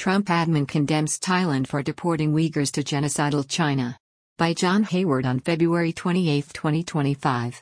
Trump admin condemns Thailand for deporting Uyghurs to genocidal China. By John Hayward on February 28, 2025.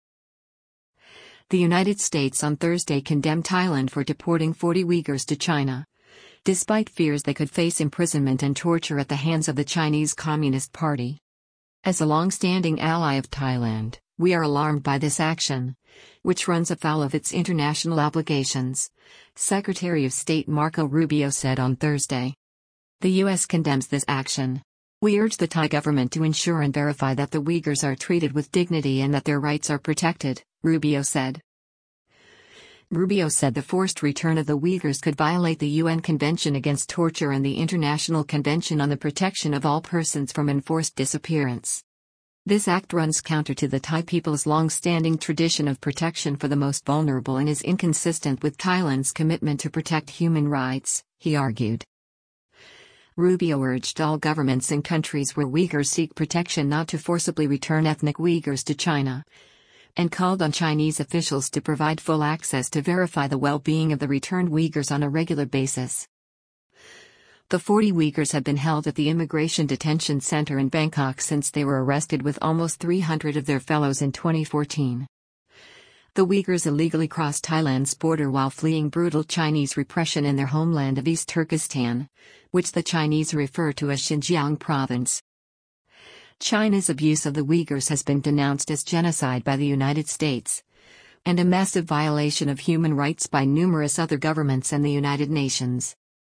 The United States on Thursday condemned Thailand for deporting 40 Uyghurs to China, despite fears they could face imprisonment and torture at the hands of the Chinese Communist Party. As a long-standing ally of Thailand, we are alarmed by this action, which runs afoul of its international obligations, Secretary of State Marco Rubio said on Thursday. The U.S. condemns this action. We urge the Thai government to ensure and verify that the Uyghurs are treated with dignity and that their rights are protected, Rubio said. Rubio said the forced return of the Uyghurs could violate the UN Convention Against Torture and the International Convention on the Protection of All Persons from Enforced Disappearance. This act runs counter to the Thai people's long-standing tradition of protection for the most vulnerable and is inconsistent with Thailand's commitment to protect human rights, he argued. Rubio urged all governments in countries where Uyghurs seek protection not to forcibly return ethnic Uyghurs to China, and called on Chinese officials to provide full access to verify the well-being of the returned Uyghurs on a regular basis. The 40 Uyghurs have been held at the Immigration Detention Center in Bangkok since they were arrested with almost 300 of their fellows in 2014. The Uyghurs illegally crossed Thailand's border while fleeing brutal Chinese repression in their homeland of East Turkestan, which the Chinese refer to as Xinjiang Province. China's abuse of the Uyghurs has been denounced as genocide by the United States, and a massive violation of human rights by numerous other governments and the United Nations.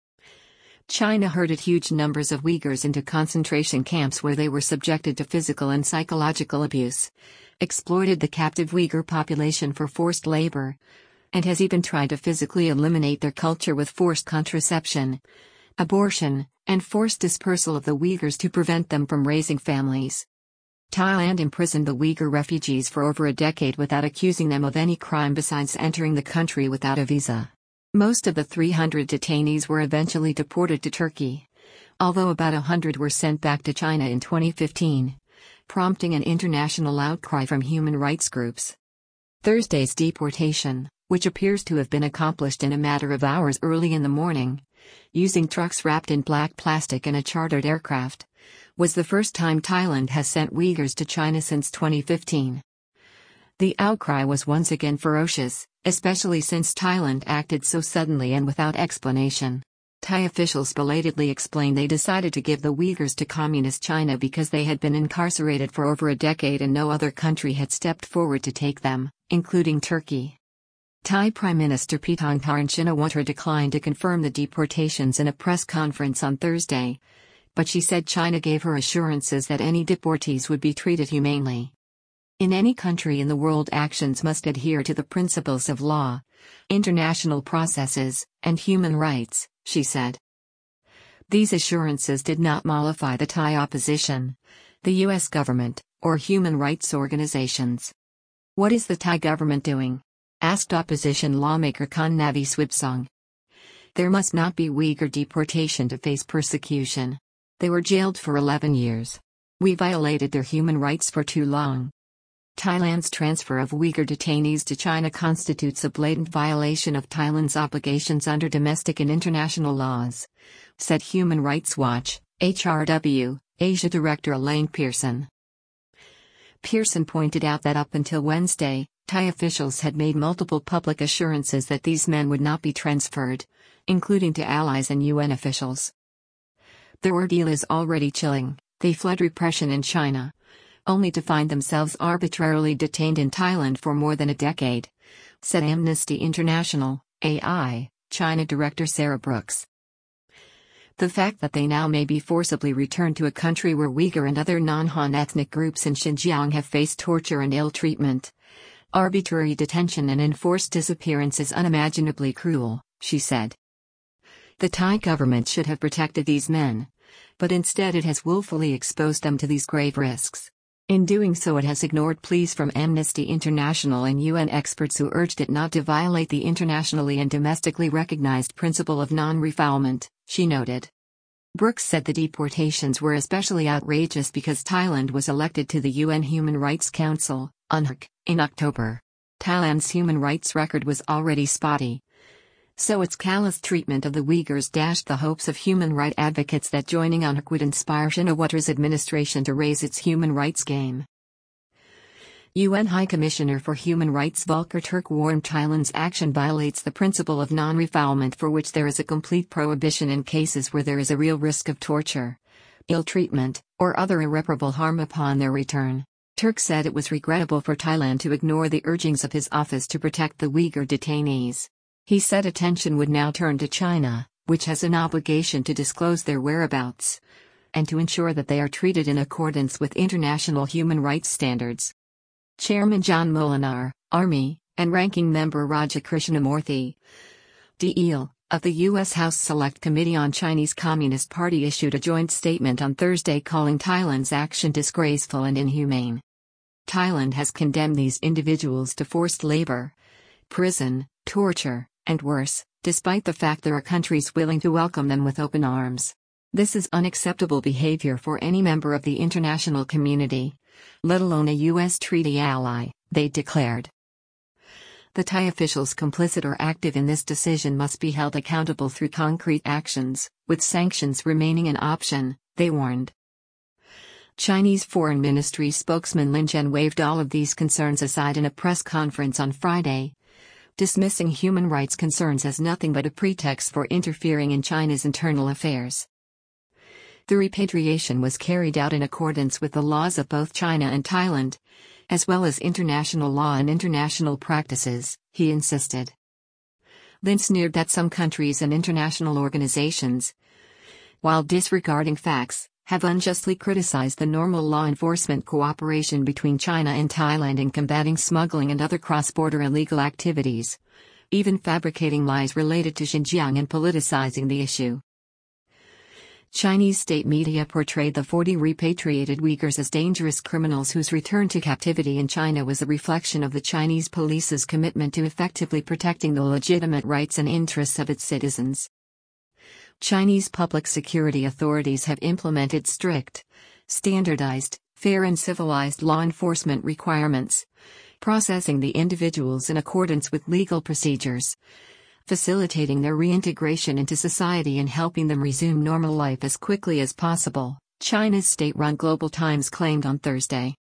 China herded huge numbers of Uyghurs into concentration camps where they were subjected to physical and psychological abuse, exploited the captive Uyghur population for forced labor, and has even tried to physically eliminate their culture with forced contraception, abortion, and forced dispersal of the Uyghurs to prevent them from raising families. Thailand imprisoned the Uyghur refugees for over a decade without accusing them of any crime besides entering the country without a visa. Most of the 300 detainees were eventually deported to Turkey, although about 100 were sent back to China in 2015, prompting an international outcry from human rights groups. Thursday's deportation, which appears to have been accomplished in a matter of hours early in the morning, using trucks wrapped in black plastic and a chartered aircraft, was the first time Thailand has sent Uyghurs to China since 2015. The outcry was once again ferocious, especially since Thailand acted so suddenly and without explanation. Thai officials belatedly explained they decided to give the Uyghurs to Communist China because they had been incarcerated for over a decade and no other country had stepped forward to take them, including Turkey. Thai Prime Minister Paetongtarn Shinawatra declined to confirm the deportations in a press conference on Thursday, but she said China gave her assurances that any deportees would be treated humanely. In any country in the world, actions must adhere to the principles of law, international processes, and human rights, she said. These assurances did not mollify the Thai opposition, the U.S. government, or human rights organizations. What is the Thai government doing? Asked opposition lawmaker Khun Navi Swibsong. There must not be Uyghur deportation to face persecution. They were jailed for 11 years. We violated their human rights for too long. Thailand's transfer of Uyghur detainees to China constitutes a blatant violation of Thailand's obligations under domestic and international laws, said Human Rights Watch, HRW, Asia Director Elaine Pearson. Pearson pointed out that up until Wednesday, Thai officials had made multiple public assurances that these men would not be transferred, including to allies and UN officials. Their ordeal is already chilling. They fled repression in China, only to find themselves arbitrarily detained in Thailand for more than a decade, said Amnesty International, AI, China Director Sarah Brooks. The fact that they now may be forcibly returned to a country where Uyghur and other non-Han ethnic groups in Xinjiang have faced torture and ill treatment, arbitrary detention and enforced disappearance is unimaginably cruel, she said. The Thai government should have protected these men, but instead it has willfully exposed them to these grave risks. In doing so, it has ignored pleas from Amnesty International and UN experts who urged it not to violate the internationally and domestically recognized principle of non-refoulement, she noted. Brooks said the deportations were especially outrageous because Thailand was elected to the UN Human Rights Council, UNHRC, in October. Thailand's human rights record was already spotty, So its callous treatment of the Uyghurs dashed the hopes of human rights advocates that joining on would inspire Shinawatera's administration to raise its human rights game. UN High Commissioner for Human Rights Volker Turk warned Thailand's action violates the principle of non-refoulement, for which there is a complete prohibition in cases where there is a real risk of torture, ill treatment, or other irreparable harm upon their return. Turk said it was regrettable for Thailand to ignore the urgings of his office to protect the Uyghur detainees. He said attention would now turn to China, which has an obligation to disclose their whereabouts and to ensure that they are treated in accordance with international human rights standards. Chairman John Molinar, Army, and Ranking Member Raja Krishnamurthy, DL, of the U.S. House Select Committee on Chinese Communist Party issued a joint statement on Thursday calling Thailand's action disgraceful and inhumane. Thailand has condemned these individuals to forced labor, prison, torture, and worse, despite the fact there are countries willing to welcome them with open arms. This is unacceptable behavior for any member of the international community, let alone a U.S. treaty ally, they declared. The Thai officials complicit or active in this decision must be held accountable through concrete actions, with sanctions remaining an option, they warned. Chinese Foreign Ministry spokesman Lin Jian waved all of these concerns aside in a press conference on Friday, dismissing human rights concerns as nothing but a pretext for interfering in China's internal affairs. The repatriation was carried out in accordance with the laws of both China and Thailand, as well as international law and international practices, he insisted. Lin sneered that some countries and international organizations, while disregarding facts, have unjustly criticized the normal law enforcement cooperation between China and Thailand in combating smuggling and other cross-border illegal activities, even fabricating lies related to Xinjiang and politicizing the issue. Chinese state media portrayed the 40 repatriated Uyghurs as dangerous criminals whose return to captivity in China was a reflection of the Chinese police's commitment to effectively protecting the legitimate rights and interests of its citizens. Chinese public security authorities have implemented strict, standardized, fair and civilized law enforcement requirements, processing the individuals in accordance with legal procedures, facilitating their reintegration into society and helping them resume normal life as quickly as possible, China's state-run Global Times claimed on Thursday.